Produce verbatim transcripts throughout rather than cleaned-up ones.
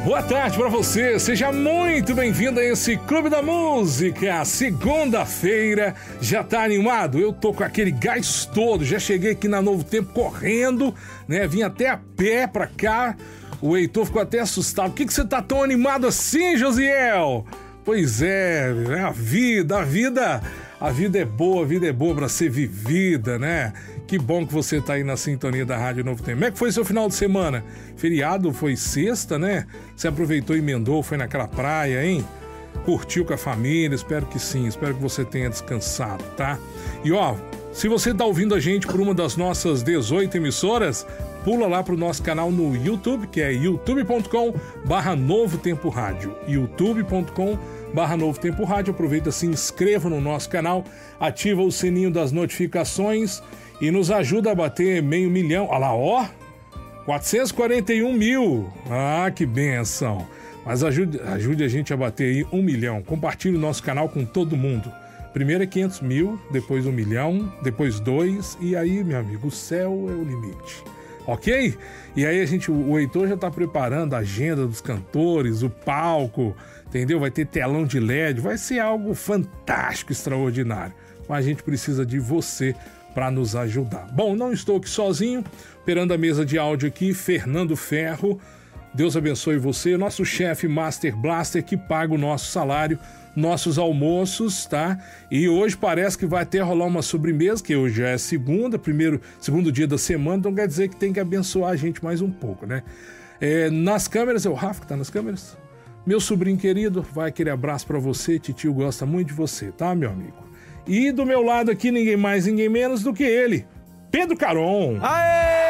Boa tarde pra você, seja muito bem-vindo a esse Clube da Música. Segunda-feira, já tá animado? Eu tô com aquele gás todo, já cheguei aqui na Novo Tempo correndo, né? Vim até a pé pra cá, o Heitor ficou até assustado. Por que que você tá tão animado assim, Josiel? Pois é, é a vida, a vida, a vida é boa, a vida é boa pra ser vivida, né? Que bom que você tá aí na sintonia da Rádio Novo Tempo. Como é que foi seu final de semana? Feriado foi sexta, né? Você aproveitou e emendou, foi naquela praia, hein? Curtiu com a família? Espero que sim, espero que você tenha descansado, tá? E ó, se você tá ouvindo a gente por uma das nossas dezoito emissoras, pula lá pro nosso canal no YouTube, que é youtube ponto com barra Novo Tempo Rádio. youtube ponto com barra Novo Tempo Rádio. Aproveita, se inscreva no nosso canal, ativa o sininho das notificações e nos ajuda a bater meio milhão. Olha lá, ó, quatrocentos e quarenta e um mil. Ah, que benção. Mas ajude, ajude a gente a bater aí um milhão. Compartilhe o nosso canal com todo mundo. Primeiro é quinhentos mil, depois um milhão, depois dois, e aí, meu amigo, o céu é o limite. Ok? E aí a gente, o Heitor já tá preparando a agenda dos cantores, o palco, entendeu? Vai ter telão de L E D, vai ser algo fantástico, extraordinário. Mas a gente precisa de você para nos ajudar. Bom, não estou aqui sozinho, operando a mesa de áudio aqui, Fernando Ferro. Deus abençoe você, nosso chefe Master Blaster, que paga o nosso salário, nossos almoços, tá? E hoje parece que vai até rolar uma sobremesa, que hoje já é segunda, primeiro, segundo dia da semana, então quer dizer que tem que abençoar a gente mais um pouco, né? É, nas câmeras, é o Rafa que tá nas câmeras? Meu sobrinho querido, vai aquele abraço para você, titio gosta muito de você, tá, meu amigo? E do meu lado aqui, ninguém mais, ninguém menos do que ele, Pedro Caron. Aê!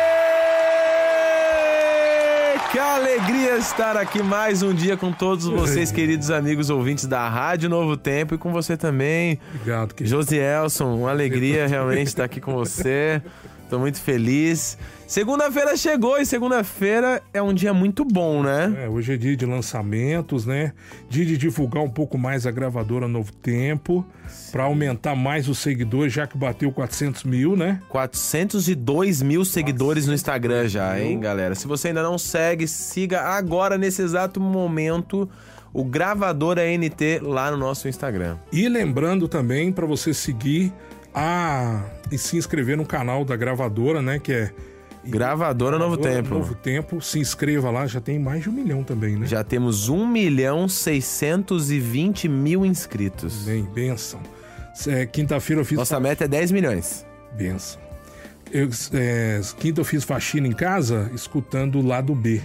Que alegria estar aqui mais um dia com todos vocês, queridos amigos ouvintes da Rádio Novo Tempo, e com você também. Obrigado, querido. Josielson, uma alegria realmente estar aqui com você. Tô muito feliz. Segunda-feira chegou e segunda-feira é um dia muito bom, né? É, hoje é dia de lançamentos, né? Dia de divulgar um pouco mais a gravadora Novo Tempo, para aumentar mais os seguidores, já que bateu quatrocentos mil, né? quatrocentos e dois mil seguidores no Instagram já, hein, galera? Se você ainda não segue, siga agora, nesse exato momento, o Gravadora N T lá no nosso Instagram. E lembrando também para você seguir a... e se inscrever no canal da gravadora, né? Que é Gravadora Novo Tempo. Novo Tempo, se inscreva lá, já tem mais de um milhão também, né? Já temos um milhão seiscentos e vinte mil inscritos. Bem, benção. É, quinta-feira eu fiz... Nossa meta é dez milhões. Benção. Eu, é, quinta eu fiz faxina em casa, escutando o lado B.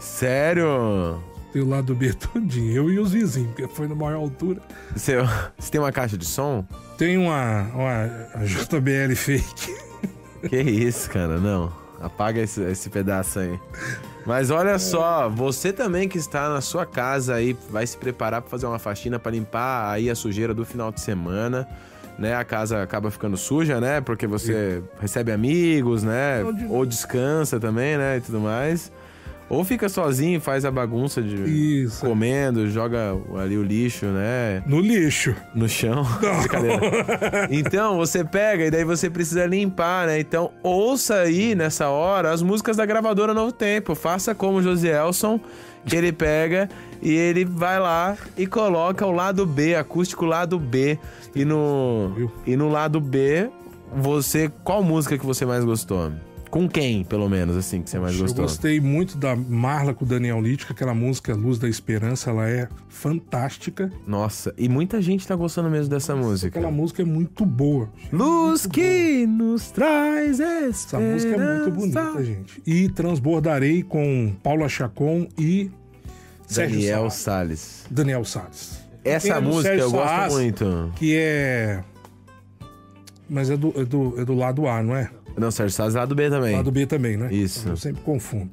Sério? Tem o lado B todinho, eu e os vizinhos, porque foi na maior altura. Você, você tem uma caixa de som? Tem uma, uma J B L fake. Que isso, cara, não. Apaga esse, esse pedaço aí. Mas olha só, você também que está na sua casa aí, vai se preparar para fazer uma faxina, para limpar aí a sujeira do final de semana, né? A casa acaba ficando suja, né? Porque você recebe amigos, né? Ou descansa também, né? E tudo mais. Ou fica sozinho e faz a bagunça de Isso. comendo, joga ali o lixo, né? No lixo. No chão. Brincadeira. Então, você pega e daí você precisa limpar, né? Então, ouça aí, nessa hora, as músicas da gravadora Novo Tempo. Faça como o Josielson, que ele pega e ele vai lá e coloca o lado B, acústico lado B. E no, e no lado B, você... Qual música que você mais gostou? Com quem, pelo menos, assim, que você mais gostou? Eu gostei muito da Marla com o Daniel Lítica, aquela música Luz da Esperança, ela é fantástica. Nossa, e muita gente tá gostando mesmo dessa Nossa, música. Aquela música é muito boa. Luz muito que boa. nos traz esperança. Essa música é muito bonita, gente. E Transbordarei com Paula Chacon e Sérgio Daniel Salles. Salles. Daniel Salles. Essa Tem música Sérgio eu gosto Salles, muito. Que é... Mas é do, é, do, é do lado A, não é? Não, Sérgio Salles é lado B também. Lado B também, né? Isso. Eu sempre confundo.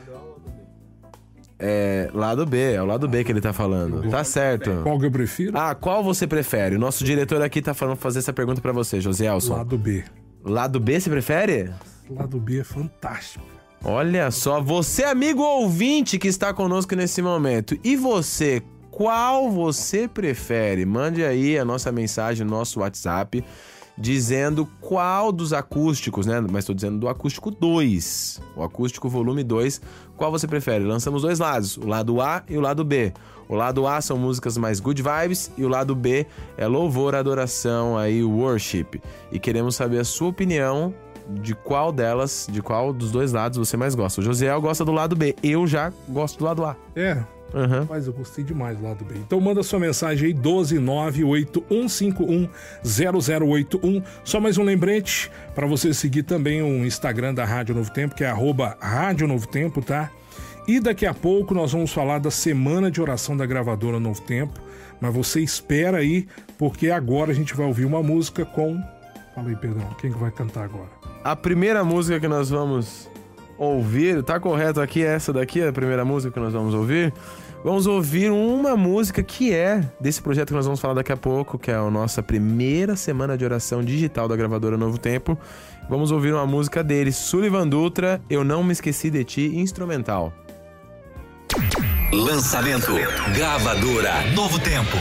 É, lado B, é o lado B que ele tá falando. Tá certo. Qual que eu prefiro? Ah, qual você prefere? O nosso diretor aqui tá falando fazer essa pergunta pra você, Josielson. Lado B. Lado B você prefere? Lado B é fantástico. Olha só, você amigo ouvinte que está conosco nesse momento. E você, qual você prefere? Mande aí a nossa mensagem no nosso WhatsApp. dizendo qual dos acústicos, né? Mas estou dizendo do acústico dois, o acústico volume dois, qual você prefere? Lançamos dois lados, o lado A e o lado B. O lado A são músicas mais good vibes e o lado B é louvor, adoração, aí worship. E queremos saber a sua opinião de qual delas, de qual dos dois lados você mais gosta. O Josiel gosta do lado B, eu já gosto do lado A. É, Uhum. mas eu gostei demais do lado B. Então manda sua mensagem aí, doze nove oito um cinco um zero zero oito um. Só mais um lembrete para você seguir também o Instagram da Rádio Novo Tempo, que é arroba Rádio Novo Tempo, tá? E daqui a pouco nós vamos falar da semana de oração da gravadora Novo Tempo. Mas você espera aí, porque agora a gente vai ouvir uma música com... Fala aí, Pedrão, quem que vai cantar agora? A primeira música que nós vamos ouvir, tá correto aqui? Essa daqui é a primeira música que nós vamos ouvir? Vamos ouvir uma música que é desse projeto que nós vamos falar daqui a pouco, que é a nossa primeira semana de oração digital da gravadora Novo Tempo. Vamos ouvir uma música dele, Sullivan Dutra, Eu Não Me Esqueci de Ti, instrumental. Lançamento Gravadora Novo Tempo.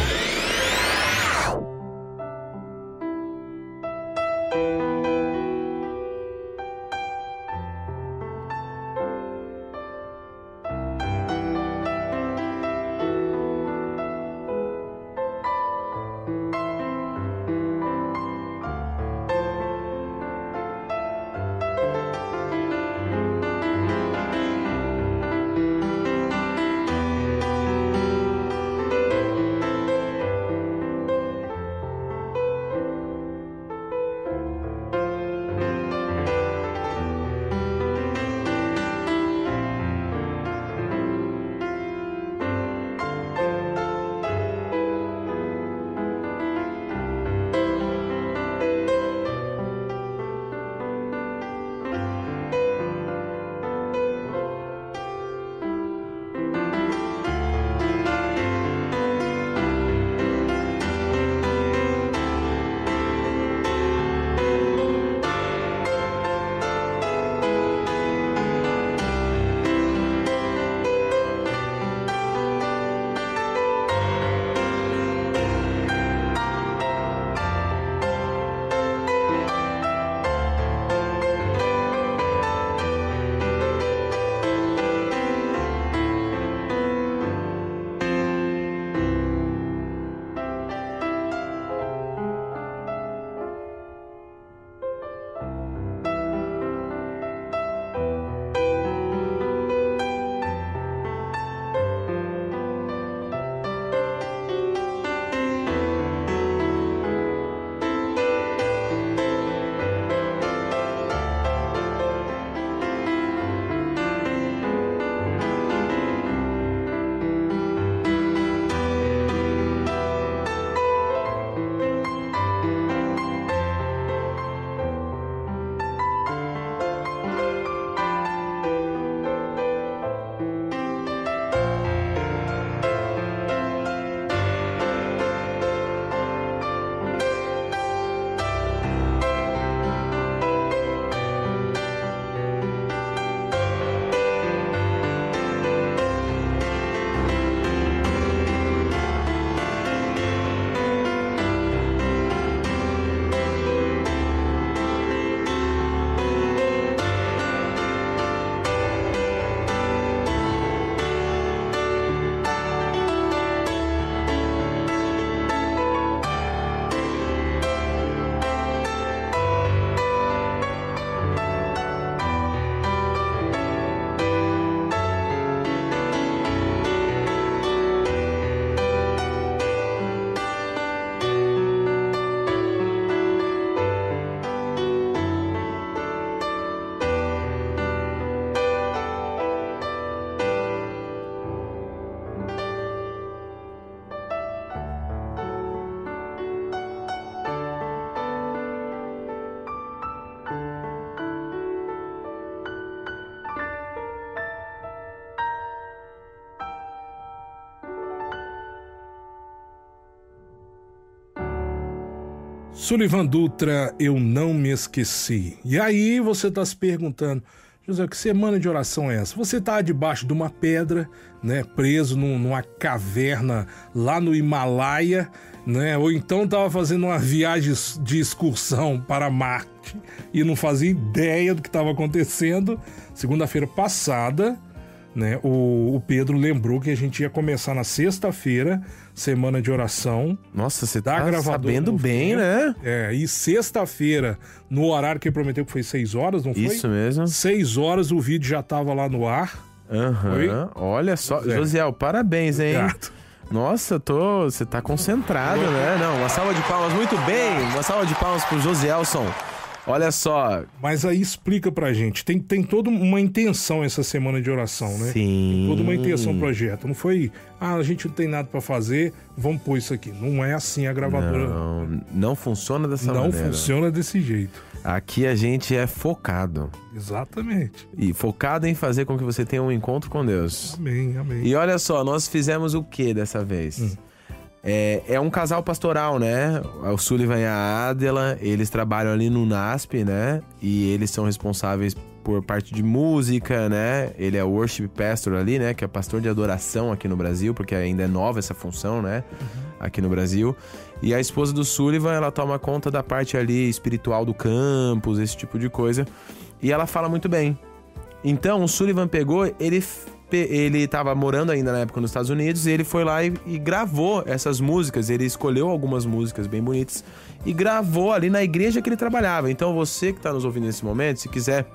Sullivan Dutra, Eu Não Me Esqueci. E aí você está se perguntando, José, que semana de oração é essa? Você tá debaixo de uma pedra, né? Preso num, numa caverna lá no Himalaia, né? Ou então tava fazendo uma viagem de excursão para Marte e não fazia ideia do que estava acontecendo. Segunda-feira passada, né? O, o Pedro lembrou que a gente ia começar na sexta-feira, semana de oração. Nossa, você da tá gravadora sabendo Novo bem, Tempo. né? É, e sexta-feira, no horário que ele prometeu que foi seis horas, não foi? Isso mesmo. seis horas o vídeo já tava lá no ar. Aham. Olha só. É. Josiel, parabéns, hein? Obrigado. Nossa, tô... você tá concentrado, né? Não, uma salva de palmas, muito bem. Uma salva de palmas pro Josielson. Olha só. Mas aí explica pra gente, tem, tem toda uma intenção essa semana de oração, né? Sim. Tem toda uma intenção no projeto. Não foi, ah, a gente não tem nada pra fazer, vamos pôr isso aqui. Não é assim a gravadora. Não, não funciona dessa Não maneira. funciona desse jeito. Aqui a gente é focado. Exatamente. E focado em fazer com que você tenha um encontro com Deus. Amém, amém. E olha só, nós fizemos o que dessa vez? Hum. É, é um casal pastoral, né? O Sullivan e a Adela, eles trabalham ali no N A S P, né? E eles são responsáveis por parte de música, né? Ele é o worship pastor ali, né? Que é pastor de adoração aqui no Brasil, porque ainda é nova essa função, né? Uhum. Aqui no Brasil. E a esposa do Sullivan, ela toma conta da parte ali espiritual do campus, esse tipo de coisa. E ela fala muito bem. Então, o Sullivan pegou, ele... Ele tava morando ainda na época nos Estados Unidos e ele foi lá e, e gravou essas músicas. Ele escolheu algumas músicas bem bonitas e gravou ali na igreja que ele trabalhava. Então você que tá nos ouvindo nesse momento, se quiser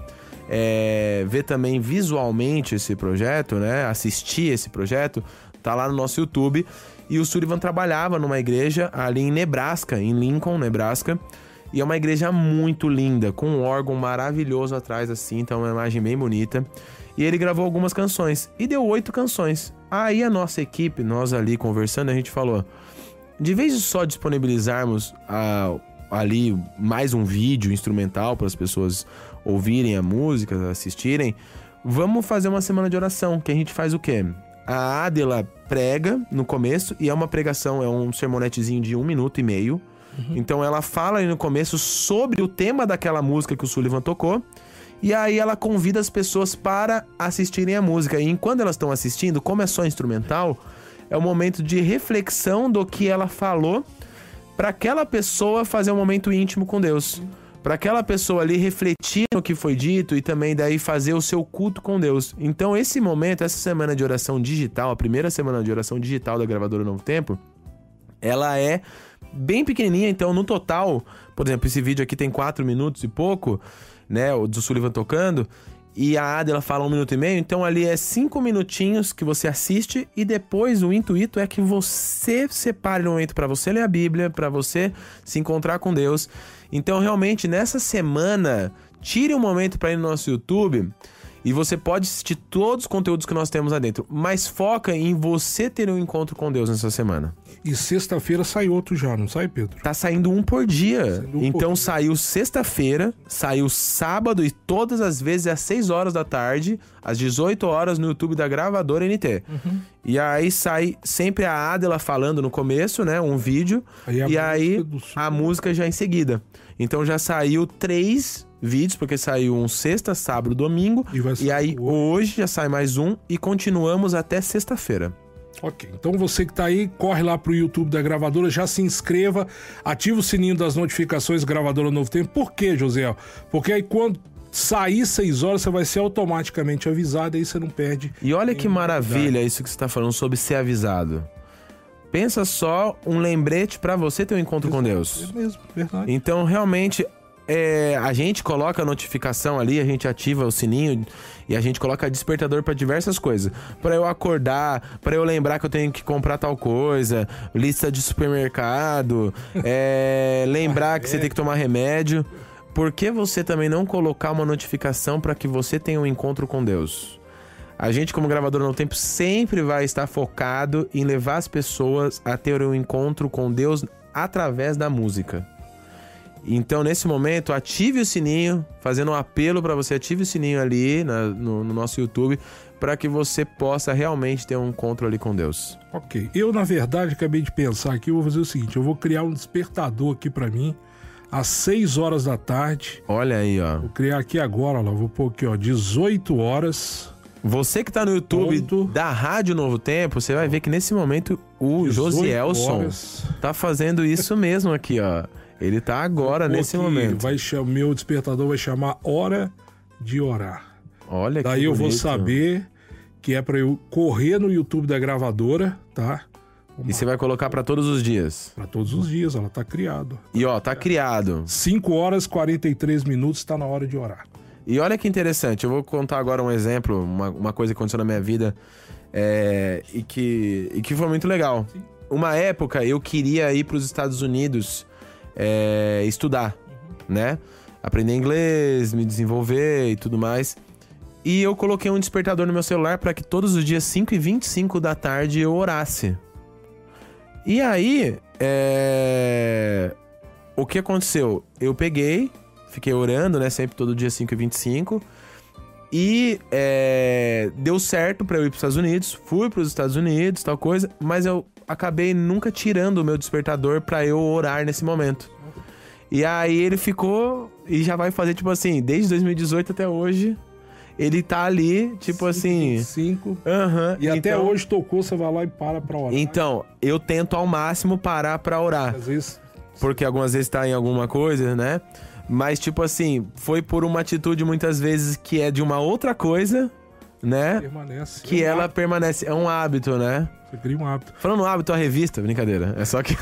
é, ver também visualmente esse projeto, né? Assistir esse projeto, tá lá no nosso YouTube. E o Sullivan trabalhava numa igreja ali em Nebraska, em Lincoln, Nebraska. E é uma igreja muito linda, com um órgão maravilhoso atrás assim, então é uma imagem bem bonita. E ele gravou algumas canções, e deu oito canções. Aí a nossa equipe, nós ali conversando, a gente falou, de vez de só disponibilizarmos a, ali mais um vídeo instrumental para as pessoas ouvirem a música, assistirem, vamos fazer uma semana de oração, que a gente faz o quê? A Adela prega no começo, e é uma pregação, é um sermonetezinho de um minuto e meio. Uhum. Então ela fala aí no começo sobre o tema daquela música que o Sullivan tocou, e aí ela convida as pessoas para assistirem a música. E enquanto elas estão assistindo, como é só instrumental, é um momento de reflexão do que ela falou, para aquela pessoa fazer um momento íntimo com Deus. Para aquela pessoa ali refletir no que foi dito e também daí fazer o seu culto com Deus. Então esse momento, essa semana de oração digital, a primeira semana de oração digital da gravadora Novo Tempo, ela é bem pequenininha. Então no total, por exemplo, esse vídeo aqui tem quatro minutos e pouco, né, o do Sullivan tocando, e a Adela fala um minuto e meio, então ali é cinco minutinhos que você assiste, e depois o intuito é que você separe um momento para você ler a Bíblia, para você se encontrar com Deus. Então realmente nessa semana, tire um momento para ir no nosso YouTube, e você pode assistir todos os conteúdos que nós temos lá dentro, mas foca em você ter um encontro com Deus nessa semana. E sexta-feira sai outro já, não sai, Pedro? Tá saindo um por dia. Um então por... saiu sexta-feira, saiu sábado e todas as vezes às seis horas da tarde, às dezoito horas no YouTube da gravadora N T. Uhum. E aí sai sempre a Adela falando no começo, né? Um vídeo. Aí e aí a música já em seguida. Então já saiu três vídeos, porque saiu um sexta, sábado, domingo. E, e aí hoje já sai mais um e continuamos até sexta-feira. Ok, então você que tá aí, corre lá pro YouTube da gravadora, já se inscreva, ativa o sininho das notificações Gravadora Novo Tempo. Por quê, José? Porque aí quando sair seis horas, você vai ser automaticamente avisado, aí você não perde. E olha que maravilha isso que você tá falando sobre ser avisado. Pensa só, um lembrete pra você ter um encontro Exato, com Deus. É mesmo, verdade. Então, realmente, é, a gente coloca a notificação ali, a gente ativa o sininho e a gente coloca despertador pra diversas coisas. Pra eu acordar, pra eu lembrar que eu tenho que comprar tal coisa, lista de supermercado, é, lembrar que você tem que tomar remédio. Por que você também não colocar uma notificação pra que você tenha um encontro com Deus? A gente, como gravador Novo Tempo, sempre vai estar focado em levar as pessoas a ter um encontro com Deus através da música. Então, nesse momento, ative o sininho, fazendo um apelo para você, ative o sininho ali na, no, no nosso YouTube, para que você possa realmente ter um encontro ali com Deus. Ok. Eu, na verdade, acabei de pensar aqui, eu vou fazer o seguinte, eu vou criar um despertador aqui para mim, às seis horas da tarde. Olha aí, ó. Vou criar aqui agora, ó, vou pôr aqui, ó, dezoito horas. Você que tá no YouTube Ponto. da Rádio Novo Tempo, você vai ver que nesse momento o Josielson horas. tá fazendo isso mesmo aqui, ó. Ele tá agora Vou nesse aqui, momento. Vai chamar, meu despertador vai chamar Hora de Orar. Olha que Daí eu vou bonito. saber que é pra eu correr no YouTube da gravadora, tá? E você vai colocar pra todos os dias. Pra todos os dias, ela tá criado. E ó, tá criado. cinco horas e quarenta e três minutos, tá na hora de orar. E olha que interessante, eu vou contar agora um exemplo, uma, uma coisa que aconteceu na minha vida é, e, que, e que foi muito legal. Sim. Uma época eu queria ir para os Estados Unidos é, estudar, uhum. né? Aprender inglês, me desenvolver e tudo mais. E eu coloquei um despertador no meu celular para que todos os dias cinco e vinte e cinco da tarde eu orasse. E aí, é... o que aconteceu? Eu peguei... Fiquei orando, né? Sempre todo dia cinco e vinte e cinco. E é, deu certo pra eu ir pros Estados Unidos. Fui pros Estados Unidos, tal coisa. Mas eu acabei nunca tirando o meu despertador pra eu orar nesse momento. E aí ele ficou... E já vai fazer, tipo assim, desde dois mil e dezoito até hoje... Ele tá ali, tipo assim... cinco. Aham. E então, até hoje tocou, você vai lá e para pra orar. Então, eu tento ao máximo parar pra orar. Às vezes... Porque algumas vezes tá em alguma coisa, né? Mas, tipo assim, foi por uma atitude muitas vezes que é de uma outra coisa, né? Permanece. Que é um ela hábito. permanece. É um hábito, né? Você cria um hábito. Falando hábito, a revista, brincadeira. É só que...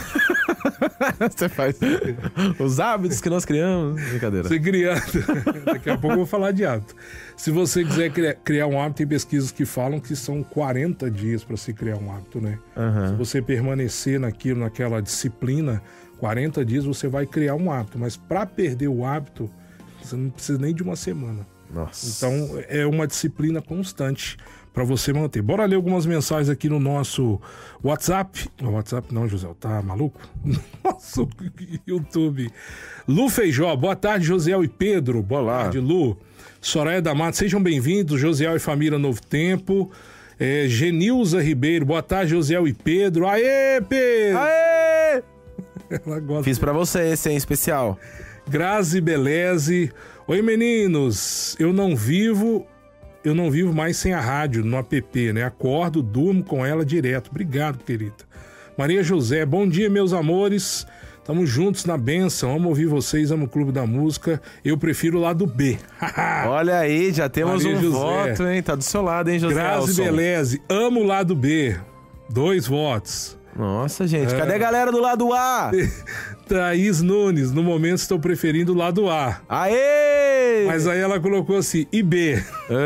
Você faz... Os hábitos que nós criamos, brincadeira. Você criando. Daqui a pouco eu vou falar de hábito. Se você quiser criar, criar um hábito, tem pesquisas que falam que são quarenta dias para se criar um hábito, né? Uhum. Se você permanecer naquilo, naquela disciplina, quarenta dias você vai criar um hábito. Mas para perder o hábito, você não precisa nem de uma semana. Nossa. Então é uma disciplina constante para você manter. Bora ler algumas mensagens aqui no nosso WhatsApp. No WhatsApp não, José, tá maluco? Nosso YouTube. Lu Feijó, boa tarde, Josiel e Pedro. Boa Olá. tarde, Lu. Soraya da Mata, sejam bem-vindos. Josiel e família Novo Tempo. É, Genilza Ribeiro, boa tarde, Josiel e Pedro. Aê, Pedro! Aê! Ela gosta. Fiz pra você esse, hein, especial. Grazi Beleze. Oi, meninos. Eu não vivo... Eu não vivo mais sem a rádio no app, né? Acordo, durmo com ela direto. Obrigado, querida. Maria José, bom dia, meus amores. Tamo juntos na bênção. Amo ouvir vocês, amo o Clube da Música. Eu prefiro o lado B. Olha aí, já temos Maria um José. voto, hein? Tá do seu lado, hein, José Grazi Elson? Beleze, amo o lado B. Dois votos. Nossa, gente, É. cadê a galera do lado A? Thaís Nunes, no momento estou preferindo o lado A. Aê! Mas aí ela colocou assim, e B.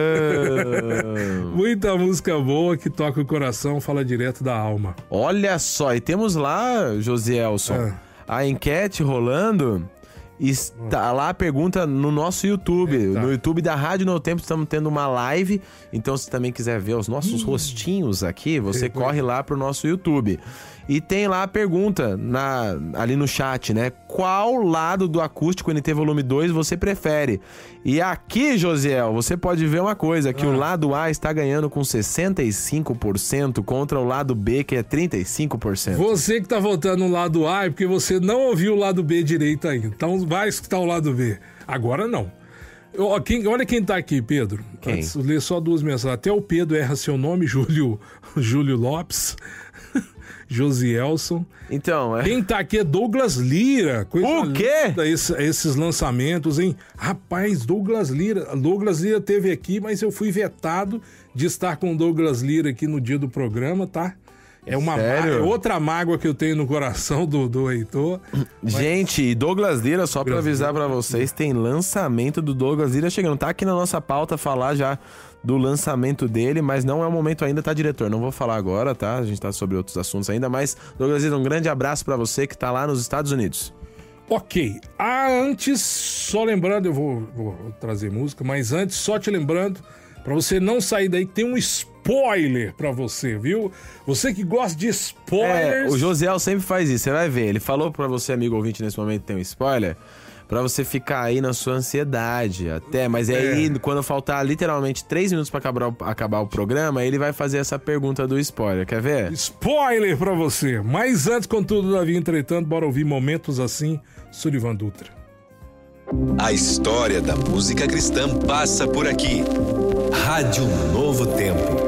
Ah. Muita música boa que toca o coração, fala direto da alma. Olha só, e temos lá, Josielson, Ah. a enquete rolando. Está lá a pergunta no nosso YouTube. Eita. No YouTube da Rádio Novo Tempo estamos tendo uma live. Então, se também quiser ver os nossos rostinhos aqui, você Depois. corre lá pro nosso YouTube. E tem lá a pergunta na, ali no chat, né? Qual lado do acústico N T Volume dois você prefere? E aqui, Josiel, você pode ver uma coisa, que Ah. o lado A está ganhando com sessenta e cinco por cento contra o lado B, que é trinta e cinco por cento. Você que tá votando no lado A é porque você não ouviu o lado B direito ainda. Então vai escutar o lado B. Agora não. Ó, quem- olha quem tá aqui, Pedro. Quem? Antes, ler só duas mensagens. Até o Pedro erra seu nome, Júlio, Júlio Lopes. Josielson. Então, é... Quem tá aqui é Douglas Lira. Coisa O quê? linda esse- esses lançamentos, hein? Rapaz, Douglas Lira. Douglas Lira teve aqui, mas eu fui vetado de estar com Douglas Lira aqui no dia do programa, tá? É uma Sério? má- é outra mágoa que eu tenho no coração do, do Heitor. Gente, e Douglas Lira, só pra Douglas avisar pra vocês, tem lançamento do Douglas Lira chegando. Tá aqui na nossa pauta falar já do lançamento dele, mas não é o momento ainda, tá, diretor? Não vou falar agora, tá? A gente tá sobre outros assuntos ainda, mas, Douglas Lira, um grande abraço pra você que tá lá nos Estados Unidos. Ok. Ah, antes, só lembrando, eu vou, vou trazer música, mas antes, só te lembrando, pra você não sair daí, que tem um spoiler pra você, viu? Você que gosta de É, spoilers... o Josiel sempre faz isso, você vai ver. Ele falou pra você, amigo ouvinte, nesse momento tem um spoiler, pra você ficar aí na sua ansiedade até. Mas aí, é. quando faltar literalmente três minutos pra acabar o, acabar o programa, ele vai fazer essa pergunta do spoiler. Quer ver? Spoiler pra você. Mas antes, contudo, Davi, entretanto, bora ouvir Momentos Assim, Sullivan Dutra. A história da música cristã passa por aqui. Rádio Novo Tempo.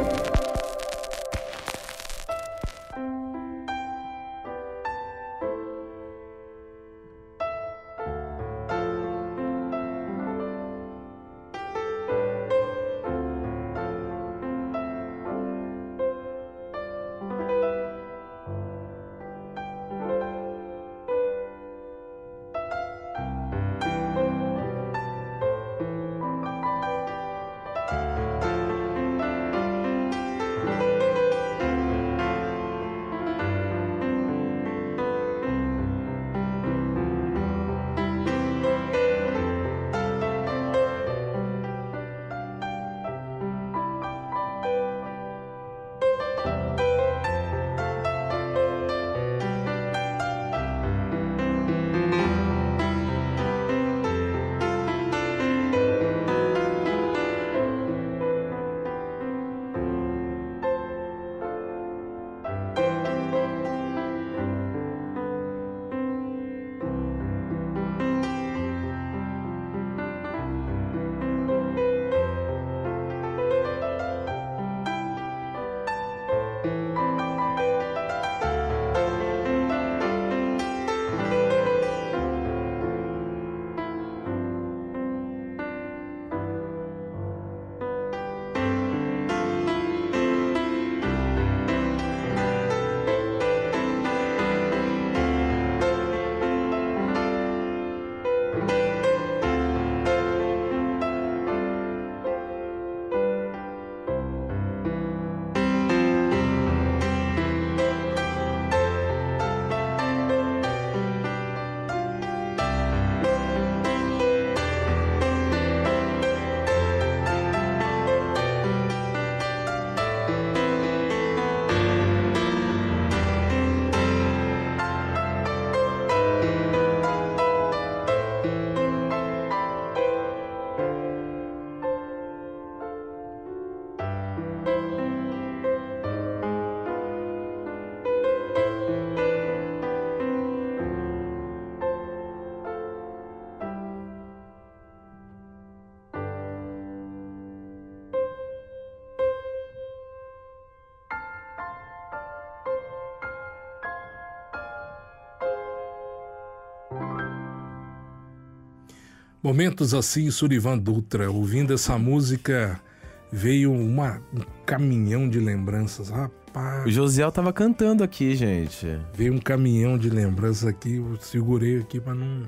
Momentos Assim, Sullivan Dutra. Ouvindo essa música, veio uma, um caminhão de lembranças. Rapaz. O Josiel tava cantando aqui, gente. Veio um caminhão de lembranças aqui. Eu segurei aqui pra não...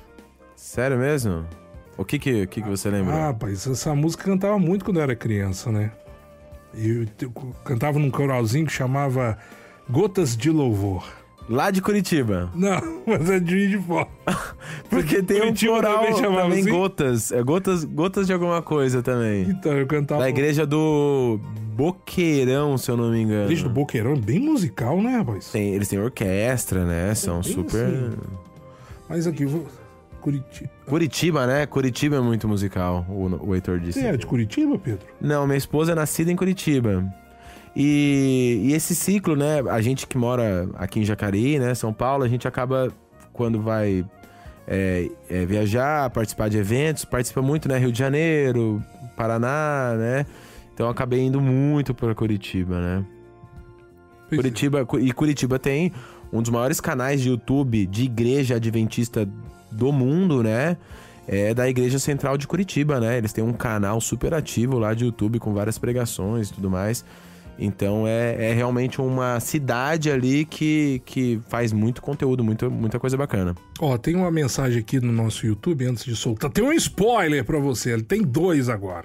Sério mesmo? O que que, que, que você lembra? Ah, rapaz, essa música eu cantava muito quando eu era criança, né? Eu, eu cantava num coralzinho que chamava Gotas de Louvor. Lá de Curitiba. Não, mas é de Juiz de Fora. Porque tem Curitiba um coral também, também assim? Gotas. É gotas, gotas de alguma coisa também. Então, eu cantava... Da igreja do Boqueirão, se eu não me engano. A igreja do Boqueirão é bem musical, né, rapaz? Tem, eles têm orquestra, né? São super... Assim. Mas aqui, vou... Curitiba. Curitiba, né? Curitiba é muito musical, o, o Heitor disse. Você é de Curitiba, Pedro? Não, minha esposa é nascida em Curitiba. E, e esse ciclo, né? A gente que mora aqui em Jacareí, né? São Paulo, a gente acaba, quando vai é, é, viajar, participar de eventos, participa muito, né? Rio de Janeiro, Paraná, né? Então eu acabei indo muito para Curitiba, né? Pois Curitiba, é. E Curitiba tem um dos maiores canais de YouTube de igreja adventista do mundo, né? É da Igreja Central de Curitiba, né? Eles têm um canal super ativo lá de YouTube com várias pregações e tudo mais. Então é, é realmente uma cidade ali que, que faz muito conteúdo, muito, muita coisa bacana. Ó, tem uma mensagem aqui no nosso YouTube antes de soltar. Tem um spoiler pra você, ele tem dois agora.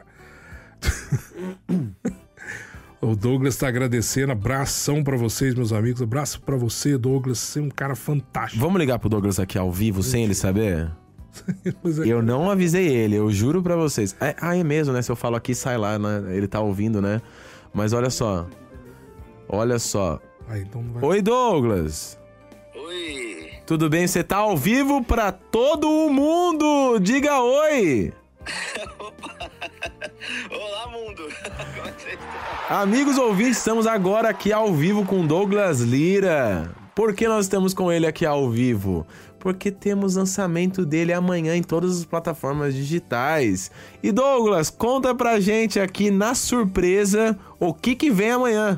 O Douglas tá agradecendo, abração pra vocês, meus amigos. Abraço pra você, Douglas, você é um cara fantástico. Vamos ligar pro Douglas aqui ao vivo, sem ele saber? Eu não avisei ele, eu juro pra vocês. É, ah, é mesmo, né? Se eu falo aqui, sai lá, né? Ele tá ouvindo, né? Mas olha só. Olha só. Ah, então não vai... Oi, Douglas. Oi. Tudo bem? Você tá ao vivo pra todo o mundo! Diga oi! Opa! Olá, mundo! Como é que vocês estão? Amigos ouvintes, estamos agora aqui ao vivo com Douglas Lira. Por que nós estamos com ele aqui ao vivo? Porque temos lançamento dele amanhã em todas as plataformas digitais. E Douglas, conta pra gente aqui na surpresa o que que vem amanhã.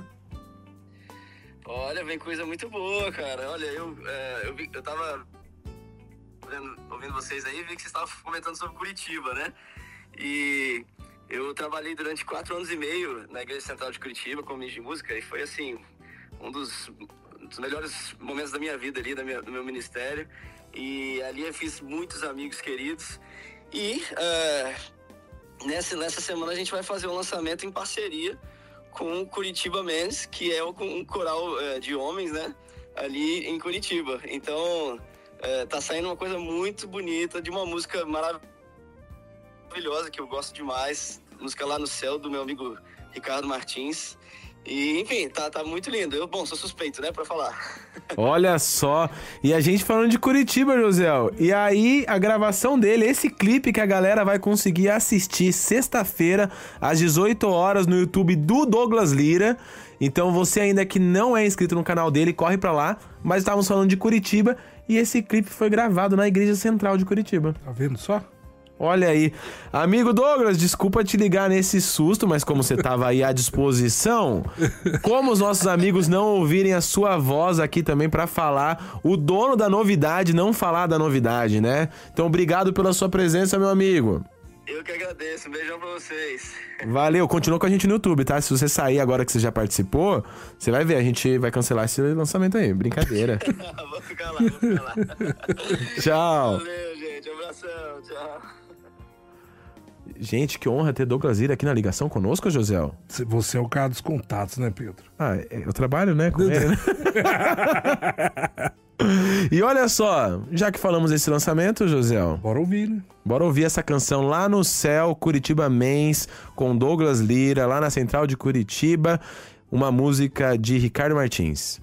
Olha, vem coisa muito boa, cara. Olha, eu, é, eu, vi, eu tava vendo, ouvindo vocês aí e vi que vocês estavam comentando sobre Curitiba, né? E eu trabalhei durante quatro anos e meio na Igreja Central de Curitiba como ministro de música e foi, assim, um dos, dos melhores momentos da minha vida ali, da minha, do meu ministério. E ali eu fiz muitos amigos queridos. E uh, nessa, nessa semana a gente vai fazer um lançamento em parceria com o Curitiba Men's, que é um coral uh, de homens, né? Ali em Curitiba. Então, uh, tá saindo uma coisa muito bonita, de uma música maravilhosa, que eu gosto demais. Música Lá no Céu, do meu amigo Ricardo Martins. E, enfim, tá, tá muito lindo. Eu, bom, sou suspeito, né, pra falar. Olha só. E a gente falando de Curitiba, Josiel. E aí, a gravação dele, esse clipe que a galera vai conseguir assistir sexta-feira, às dezoito horas, no YouTube do Douglas Lira. Então, você ainda que não é inscrito no canal dele, corre pra lá. Mas estávamos falando de Curitiba e esse clipe foi gravado na Igreja Central de Curitiba. Tá vendo só? Olha aí. Amigo Douglas, desculpa te ligar nesse susto, mas como você tava aí à disposição, como os nossos amigos não ouvirem a sua voz aqui também pra falar, o dono da novidade não falar da novidade, né? Então, obrigado pela sua presença, meu amigo. Eu que agradeço. Um beijão pra vocês. Valeu. Continua com a gente no YouTube, tá? Se você sair agora que você já participou, você vai ver. A gente vai cancelar esse lançamento aí. Brincadeira. Vou ficar lá, vou ficar lá. Tchau. Valeu, gente. Um abração. Tchau. Gente, que honra ter Douglas Lira aqui na ligação conosco, Josiel. Você é o cara dos contatos, né, Pedro? Ah, eu trabalho, né, com ele, né? E olha só, já que falamos desse lançamento, Josiel, Bora ouvir, né? bora ouvir essa canção Lá no Céu, Curitiba Men's, com Douglas Lira, lá na Central de Curitiba, uma música de Ricardo Martins.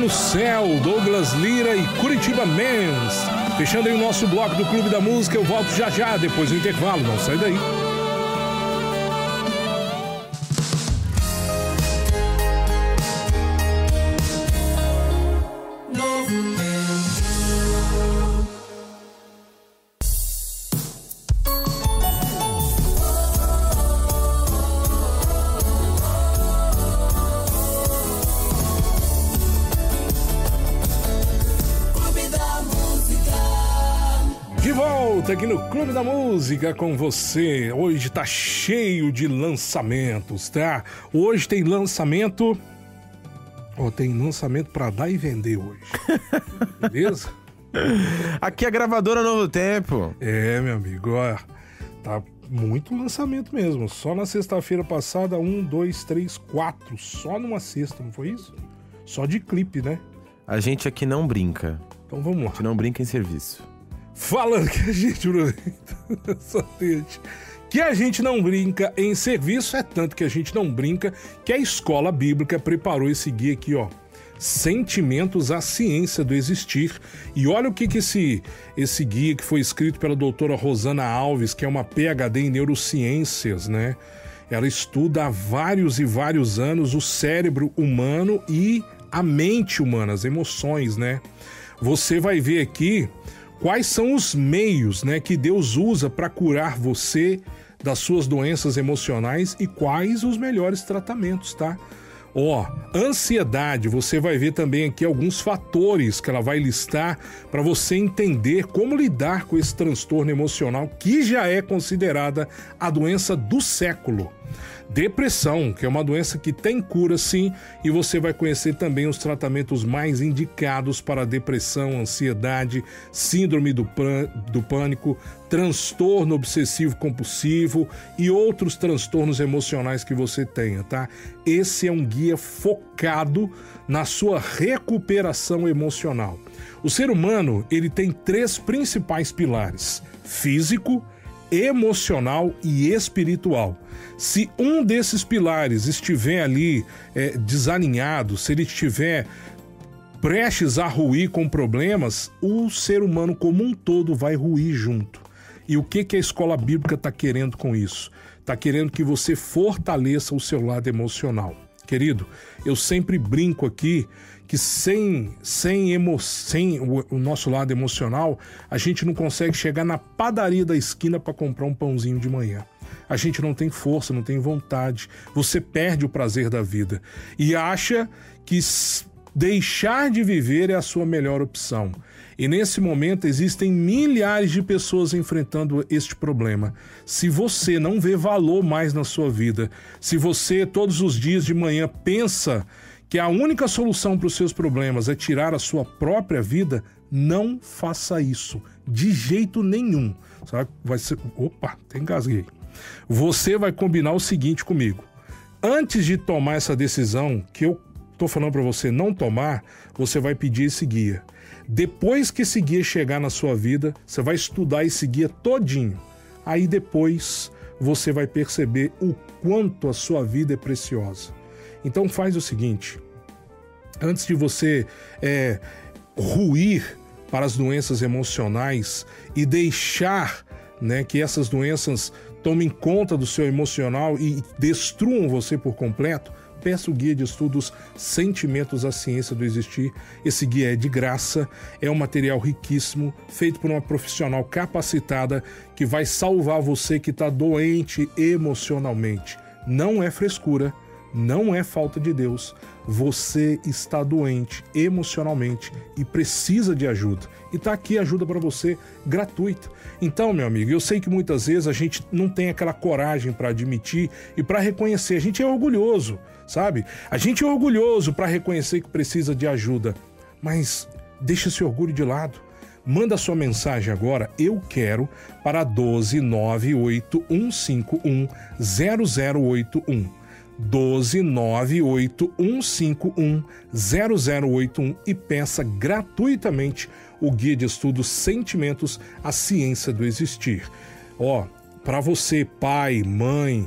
no Céu, Douglas Lira e Curitiba Mens. Fechando aí o nosso bloco do Clube da Música, eu volto já já, depois do intervalo, não sai daí. Aqui no Clube da Música com você. Hoje tá cheio de lançamentos, tá? Hoje tem lançamento... Ó, oh, tem lançamento pra dar e vender hoje. Beleza? Aqui é a gravadora Novo Tempo. É, meu amigo, ó, tá muito lançamento mesmo. Só na sexta-feira passada, um, dois, três, quatro. Só numa sexta, não foi isso? Só de clipe, né? A gente aqui não brinca. Então vamos lá. A gente não brinca em serviço. Falando que a gente só gente, que a gente não brinca em serviço, é tanto que a gente não brinca que a Escola Bíblica preparou esse guia aqui, ó. Sentimentos à Ciência do Existir. E olha o que que esse, esse guia que foi escrito pela doutora Rosana Alves, que é uma P H D em neurociências, né? Ela estuda há vários e vários anos o cérebro humano e a mente humana, as emoções, né? Você vai ver aqui quais são os meios, né, que Deus usa para curar você das suas doenças emocionais e quais os melhores tratamentos, tá? Ó, ansiedade, você vai ver também aqui alguns fatores que ela vai listar para você entender como lidar com esse transtorno emocional que já é considerada a doença do século. Depressão, que é uma doença que tem cura sim, e você vai conhecer também os tratamentos mais indicados para depressão, ansiedade, síndrome do, pan- do pânico, transtorno obsessivo compulsivo e outros transtornos emocionais que você tenha, tá? Esse é um guia focado na sua recuperação emocional. O ser humano, ele tem três principais pilares: físico, emocional e espiritual. Se um desses pilares estiver ali é, desalinhado, se ele estiver prestes a ruir com problemas, o ser humano como um todo vai ruir junto. E o que, que a Escola Bíblica está querendo com isso? Está querendo que você fortaleça o seu lado emocional. Querido, eu sempre brinco aqui que sem, sem, emo, sem o, o nosso lado emocional, a gente não consegue chegar na padaria da esquina para comprar um pãozinho de manhã. A gente não tem força, não tem vontade. Você perde o prazer da vida e acha que deixar de viver é a sua melhor opção. E nesse momento existem milhares de pessoas enfrentando este problema. Se você não vê valor mais na sua vida, se você todos os dias de manhã pensa que a única solução para os seus problemas é tirar a sua própria vida, não faça isso, de jeito nenhum. Sabe? Vai ser... Opa, até engasguei. Você vai combinar o seguinte comigo. Antes de tomar essa decisão, que eu estou falando para você não tomar, você vai pedir esse guia. Depois que esse guia chegar na sua vida, você vai estudar esse guia todinho. Aí depois você vai perceber o quanto a sua vida é preciosa. Então faz o seguinte, antes de você é, ruir para as doenças emocionais e deixar, né, que essas doenças tomem conta do seu emocional e destruam você por completo, peça o guia de estudos Sentimentos à Ciência do Existir. Esse guia é de graça, é um material riquíssimo, feito por uma profissional capacitada que vai salvar você que está doente emocionalmente. Não é frescura, não é falta de Deus. Você está doente emocionalmente e precisa de ajuda. E está aqui a ajuda para você gratuita. Então, meu amigo, eu sei que muitas vezes a gente não tem aquela coragem para admitir e para reconhecer. A gente é orgulhoso, sabe? A gente é orgulhoso para reconhecer que precisa de ajuda. Mas deixa esse orgulho de lado. Manda sua mensagem agora, eu quero, para doze nove oito um cinco um zero zero oito um. doze nove oito um cinco um zero zero oito um e peça gratuitamente o guia de estudos Sentimentos à Ciência do Existir. Ó, para você, pai, mãe,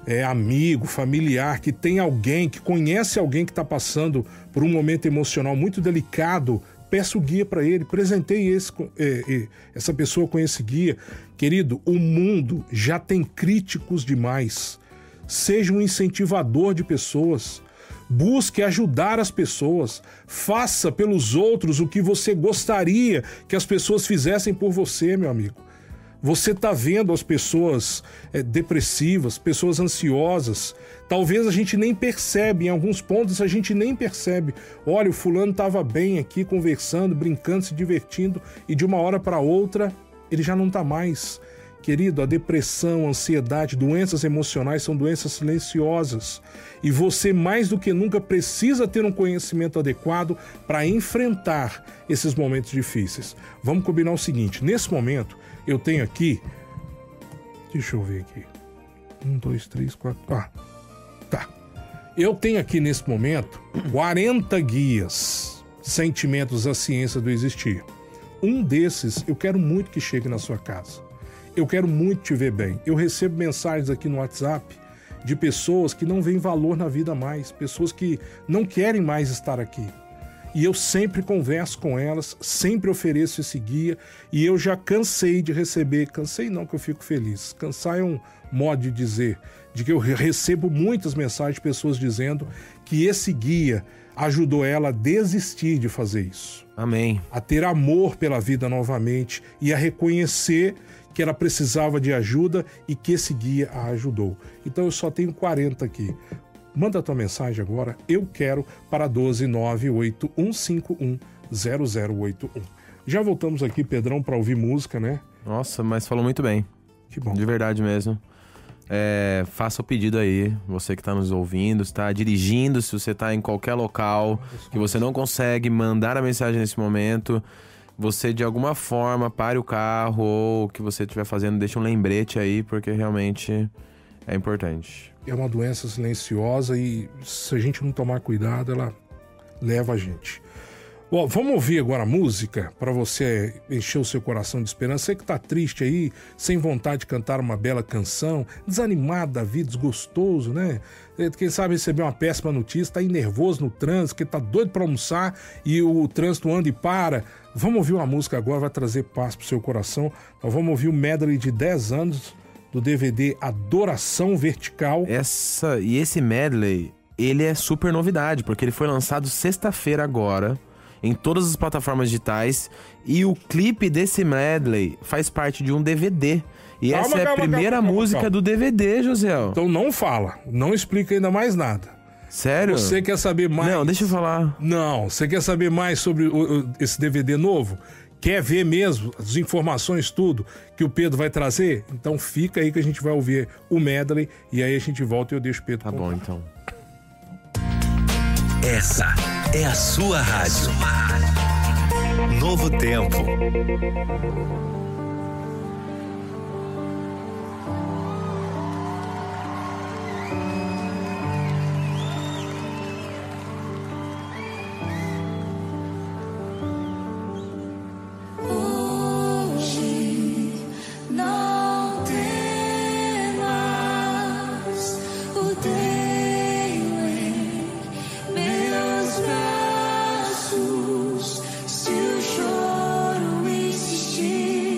é, amigo, familiar, que tem alguém, que conhece alguém que está passando por um momento emocional muito delicado, peça o guia para ele, presenteie esse, é, é, essa pessoa com esse guia. Querido, o mundo já tem críticos demais. Seja um incentivador de pessoas. Busque ajudar as pessoas. Faça pelos outros o que você gostaria que as pessoas fizessem por você, meu amigo. Você está vendo as pessoas é, depressivas, pessoas ansiosas. Talvez a gente nem percebe, em alguns pontos a gente nem percebe. Olha, o fulano estava bem aqui, conversando, brincando, se divertindo, e de uma hora para outra ele já não está mais. Querido, a depressão, a ansiedade, doenças emocionais são doenças silenciosas. E você, mais do que nunca, precisa ter um conhecimento adequado para enfrentar esses momentos difíceis. Vamos combinar o seguinte, nesse momento, eu tenho aqui... Deixa eu ver aqui. Um, dois, três, quatro... Ah, tá. Eu tenho aqui, nesse momento, quarenta guias, sentimentos à ciência do existir. Um desses, eu quero muito que chegue na sua casa. Eu quero muito te ver bem. Eu recebo mensagens aqui no WhatsApp de pessoas que não veem valor na vida mais, pessoas que não querem mais estar aqui. E eu sempre converso com elas, sempre ofereço esse guia, e eu já cansei de receber, cansei não que eu fico feliz, cansar é um modo de dizer, de que eu recebo muitas mensagens de pessoas dizendo que esse guia ajudou ela a desistir de fazer isso. Amém. A ter amor pela vida novamente e a reconhecer que ela precisava de ajuda e que esse guia a ajudou. Então eu só tenho quarenta aqui. Manda a tua mensagem agora, eu quero, para um dois nove oito um cinco um zero zero oito um. Já voltamos aqui, Pedrão, para ouvir música, né? Nossa, mas falou muito bem. Que bom. De verdade mesmo. É, faça o pedido aí, você que está nos ouvindo, está dirigindo, se você está em qualquer local, que você não consegue mandar a mensagem nesse momento, você de alguma forma pare o carro ou o que você estiver fazendo, deixa um lembrete aí, porque realmente é importante. É uma doença silenciosa e se a gente não tomar cuidado, ela leva a gente. Bom, vamos ouvir agora a música para você encher o seu coração de esperança. Você que está triste aí, sem vontade de cantar uma bela canção, desanimado da vida, desgostoso, né? Quem sabe receber uma péssima notícia, está aí nervoso no trânsito, que está doido para almoçar e o trânsito anda e para. Vamos ouvir uma música agora, vai trazer paz para o seu coração. Nós vamos ouvir o medley de dez anos do D V D Adoração Vertical. Essa, e esse medley, ele é super novidade, porque ele foi lançado sexta-feira agora, em todas as plataformas digitais, e o clipe desse medley faz parte de um D V D. E Calma, essa é a calma, primeira calma, calma, música calma. do D V D, Josiel. Então não fala, não explica ainda mais nada. Sério? Você quer saber mais? Não, deixa eu falar. Não, você quer saber mais sobre o, o, esse D V D novo? Quer ver mesmo as informações, tudo que o Pedro vai trazer? Então fica aí que a gente vai ouvir o medley e aí a gente volta e eu deixo o Pedro Tá contar. bom, então. Essa é a sua rádio. Novo Tempo. Se o choro insistir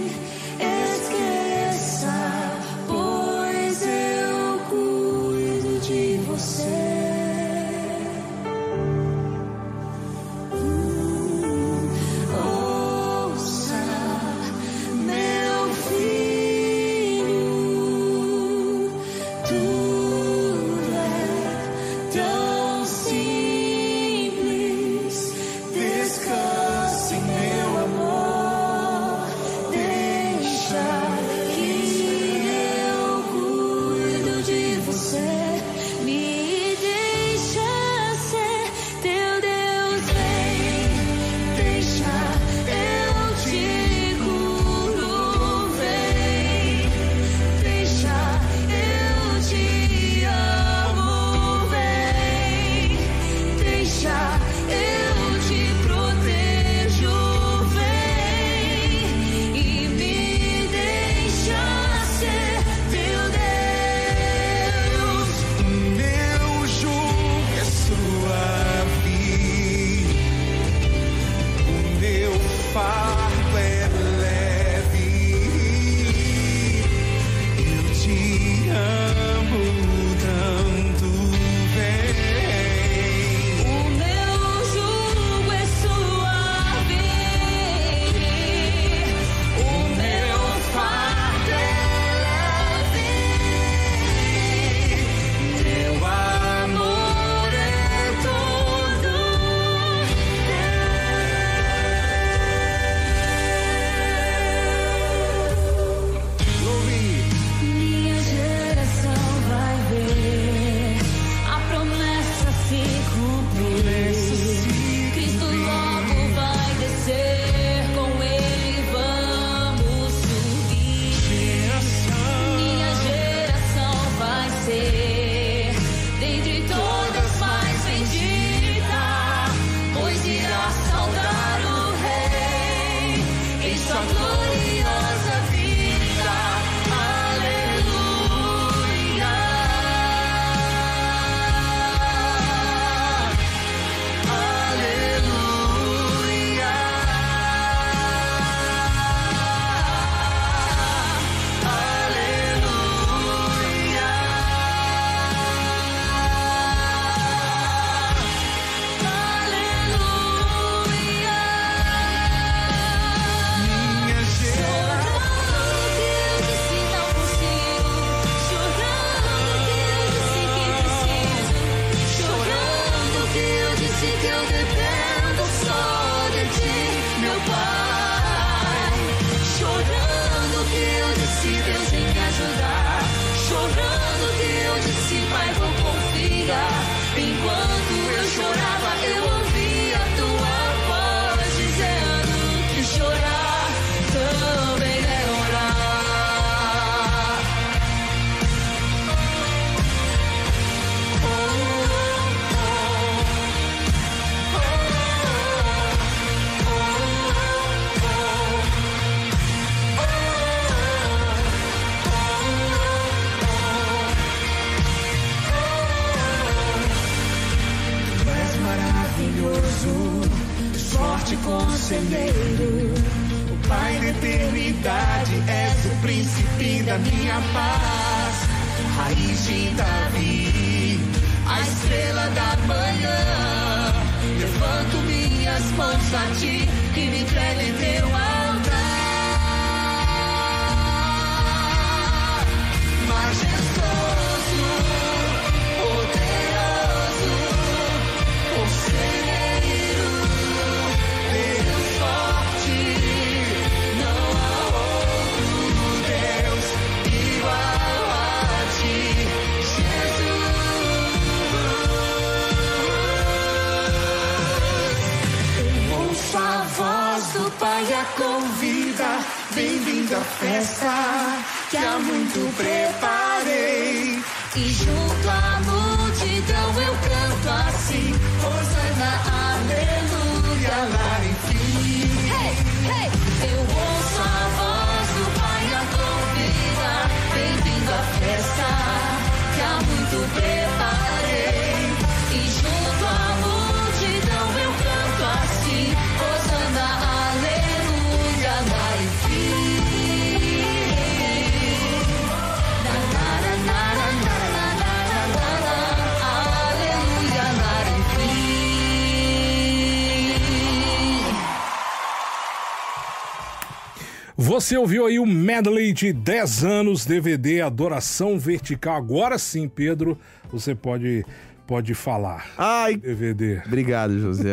gloriosa vida. Aleluia. Aleluia. Enquanto eu chorava, eu ouvi a tua voz dizendo que chorar também é orar. Oh, forte conselheiro, o Pai da eternidade, és o príncipe da minha paz, raiz de Davi, a estrela da manhã. Levanto minhas mãos a ti e me entrego em teu altar. Majestoso, poderoso, conselheiro, Deus forte, não há outro Deus igual a ti, Jesus. Eu ouço a voz do Pai a convida, bem-vindo à festa que há muito preparei. E junto à multidão eu canto assim, Hosana, aleluia, lá enfim. Hey, hey. Eu ouço a voz do Pai a convida, bem-vindo à festa que há muito preparei. E junto à multidão eu canto assim, Hosana, aleluia, lá enfim. Você ouviu aí o medley de dez anos, D V D Adoração Vertical. Agora sim, Pedro, você pode, pode falar. Ai, D V D. Obrigado, José.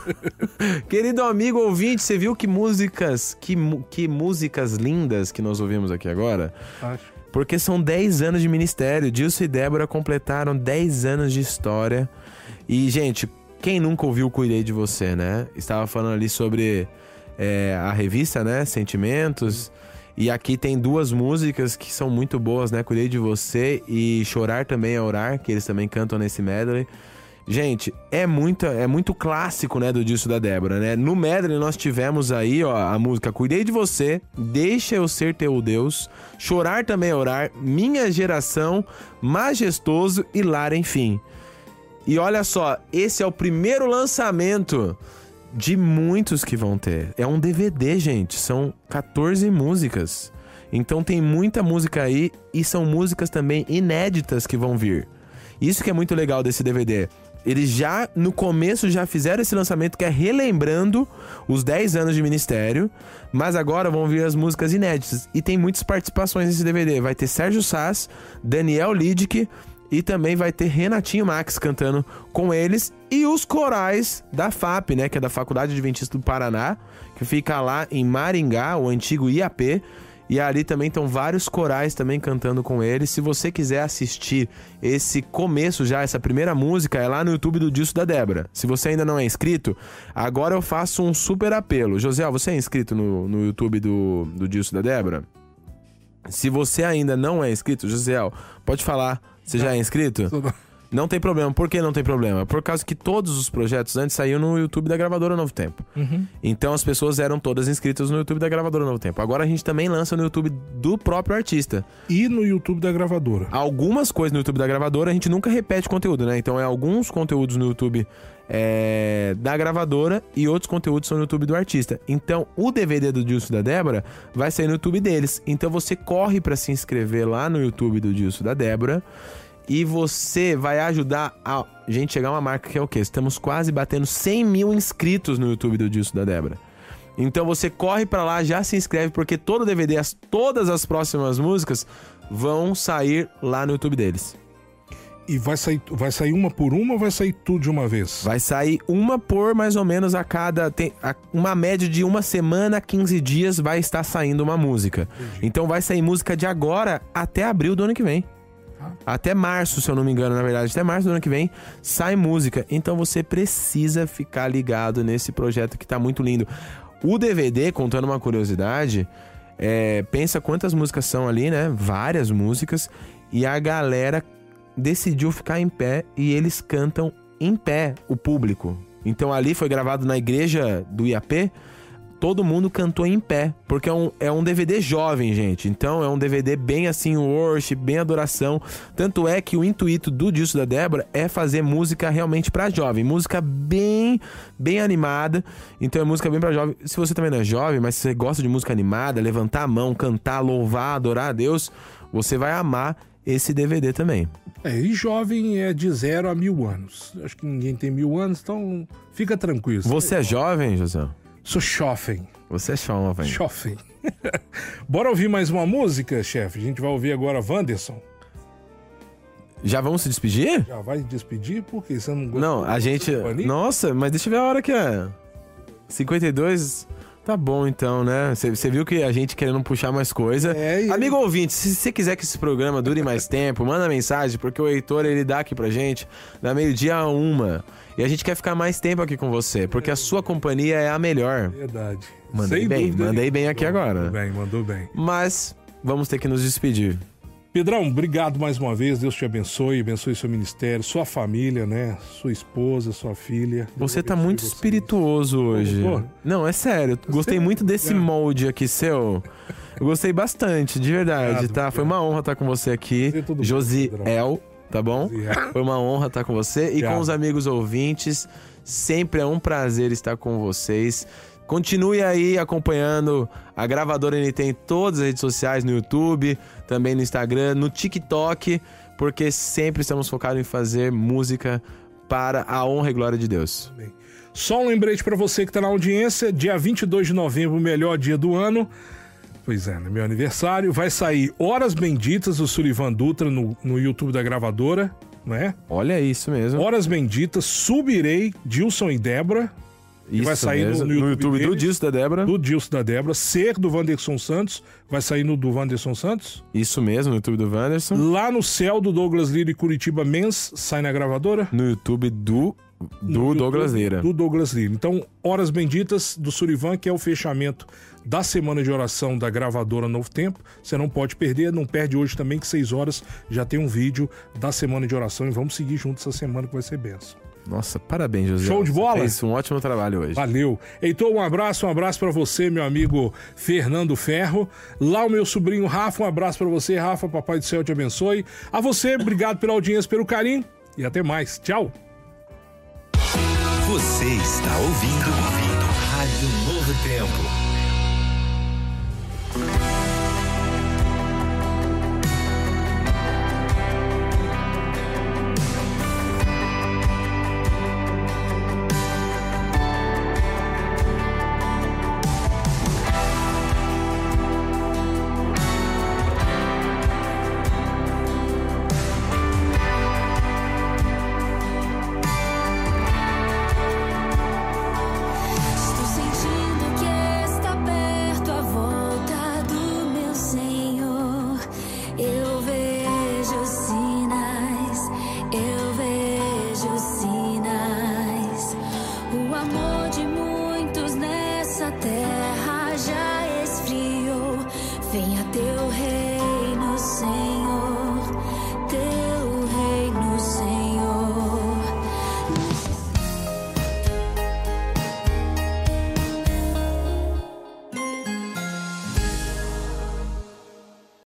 Querido amigo ouvinte, você viu que músicas, que, que músicas lindas que nós ouvimos aqui agora? Acho. Porque são dez anos de ministério. Dilson e Débora completaram dez anos de história. E, gente, quem nunca ouviu Cuidei de Você, né? Estava falando ali sobre é, a revista, né? Sentimentos. E aqui tem duas músicas que são muito boas, né? Cuidei de Você e Chorar Também é Orar, que eles também cantam nesse medley. Gente, é muito, é muito clássico, né, do disco da Débora, né? No medley nós tivemos aí, ó, a música Cuidei de Você, Deixa Eu Ser Teu Deus, Chorar Também é Orar, Minha Geração, Majestoso e Lar, enfim. E olha só, esse é o primeiro lançamento de muitos que vão ter. É um D V D, gente, são quatorze músicas. Então tem muita música aí e são músicas também inéditas que vão vir. Isso que é muito legal desse D V D. Eles já, no começo, já fizeram esse lançamento que é relembrando os dez anos de ministério, mas agora vão vir as músicas inéditas. E tem muitas participações nesse D V D. Vai ter Sérgio Sass, Daniel Lidick e também vai ter Renatinho Max cantando com eles. E os corais da F A P, né, que é da Faculdade Adventista do Paraná, que fica lá em Maringá, o antigo I A P. E ali também estão vários corais também cantando com eles. Se você quiser assistir esse começo já, essa primeira música, é lá no YouTube do Disco da Débora. Se você ainda não é inscrito, agora eu faço um super apelo. José, você é inscrito no, no YouTube do, do Disco da Débora? Se você ainda não é inscrito, José, pode falar. Você já é inscrito? Não tem problema. Por que não tem problema? Por causa que todos os projetos antes saíam no YouTube da gravadora Novo Tempo. Uhum. Então as pessoas eram todas inscritas no YouTube da gravadora Novo Tempo. Agora a gente também lança no YouTube do próprio artista. E no YouTube da gravadora. Algumas coisas no YouTube da gravadora a gente nunca repete conteúdo, né? Então é alguns conteúdos no YouTube é, da gravadora e outros conteúdos são no YouTube do artista. Então o D V D do Dilson e da Débora vai sair no YouTube deles. Então você corre pra se inscrever lá no YouTube do Dilson e da Débora. E você vai ajudar a gente chegar a uma marca que é o quê? Estamos quase batendo cem mil inscritos no YouTube do Dilson e da Débora. Então você corre pra lá, já se inscreve, porque todo o D V D, as, todas as próximas músicas vão sair lá no YouTube deles. E vai sair, vai sair uma por uma ou vai sair tudo de uma vez? Vai sair uma por mais ou menos a cada... Tem, a, uma média de uma semana a quinze dias vai estar saindo uma música. Entendi. Então vai sair música de agora até abril do ano que vem. Até março, se eu não me engano, na verdade. Até março do ano que vem sai música. Então você precisa ficar ligado nesse projeto que tá muito lindo. O D V D, contando uma curiosidade, é, pensa quantas músicas são ali, né? Várias músicas. E a galera decidiu ficar em pé e eles cantam em pé, o público. Então ali foi gravado na igreja do I A P. Todo mundo cantou em pé, porque é um, é um D V D jovem, gente. Então é um D V D bem assim, worship, bem adoração. Tanto é que o intuito do Dilson da Débora é fazer música realmente pra jovem. Música bem, bem animada. Então é música bem pra jovem. Se você também não é jovem, mas se você gosta de música animada, levantar a mão, cantar, louvar, adorar a Deus, você vai amar esse D V D também. É, e jovem é de zero a mil anos. Acho que ninguém tem mil anos, então fica tranquilo. Você é jovem, José? Sou jovem. Você é jovem. Jovem. Bora ouvir mais uma música, chefe? A gente vai ouvir agora Wanderson. Já vamos se despedir? Já vai despedir? Por quê? Você não gosta? Não, a gente... Nossa, mas deixa eu ver a hora que é. cinquenta e dois... Tá bom então, né? Você viu que a gente querendo puxar mais coisa. É, e... Amigo ouvinte, se você quiser que esse programa dure mais tempo, manda mensagem, porque o Heitor, ele dá aqui pra gente, da meio-dia a uma. E a gente quer ficar mais tempo aqui com você, porque a sua companhia é a melhor. Verdade. Mandei Sem bem, dúvida. mandei bem aqui agora. Mandou bem, mandou bem. Mas vamos ter que nos despedir. Pedrão, obrigado mais uma vez. Deus te abençoe, abençoe seu ministério, sua família, né? Sua esposa, sua filha. Você tá muito vocês. espirituoso hoje. Pô, Não, é sério. Gostei muito desse molde aqui seu. Eu gostei bastante, de verdade, Obrigado, tá? Foi uma honra estar com você aqui. Prazer, tudo bom, Josiel, tá bom? Josiel. Foi uma honra estar com você. E Obrigado. com os amigos ouvintes, sempre é um prazer estar com vocês. Continue aí acompanhando a Gravadora N T em todas as redes sociais, no YouTube, também no Instagram, no TikTok, porque sempre estamos focados em fazer música para a honra e glória de Deus. Bem. Só um lembrete pra você que tá na audiência, dia vinte e dois de novembro, o melhor dia do ano. Pois é, no meu aniversário, vai sair Horas Benditas do Sullivan Dutra no, no YouTube da Gravadora, não é? Olha isso mesmo. Horas Benditas, Subirei, Dilson e Débora. Isso vai sair mesmo. no, no YouTube, do deles, Dilson da Débora. Do Dilson da Débora. Ser do Wanderson Santos. Vai sair no do Wanderson Santos. Isso mesmo, no YouTube do Wanderson. Lá no Céu do Douglas Lira e Curitiba Mens. Sai na gravadora. No YouTube do, do No Douglas YouTube Lira. Do Douglas Lira. Então, Horas Benditas do Sullivan, que é o fechamento da semana de oração da gravadora Novo Tempo. Você não pode perder, não perde hoje também, que seis horas já tem um vídeo da semana de oração. E vamos seguir juntos essa semana que vai ser benção. Nossa, parabéns, José. Show de bola? Fez um ótimo trabalho hoje. Valeu. Heitor, um abraço, um abraço pra você, meu amigo Fernando Ferro. Lá o meu sobrinho Rafa, um abraço pra você, Rafa, papai do céu te abençoe. A você, obrigado pela audiência, pelo carinho e até mais. Tchau. Você está ouvindo, ouvindo Rádio Novo Tempo. Estou sentindo que está perto a volta do meu Senhor. Eu vejo sinais, eu vejo sinais. O amor de muitos nessa terra já esfriou. Venha teu reino, Senhor.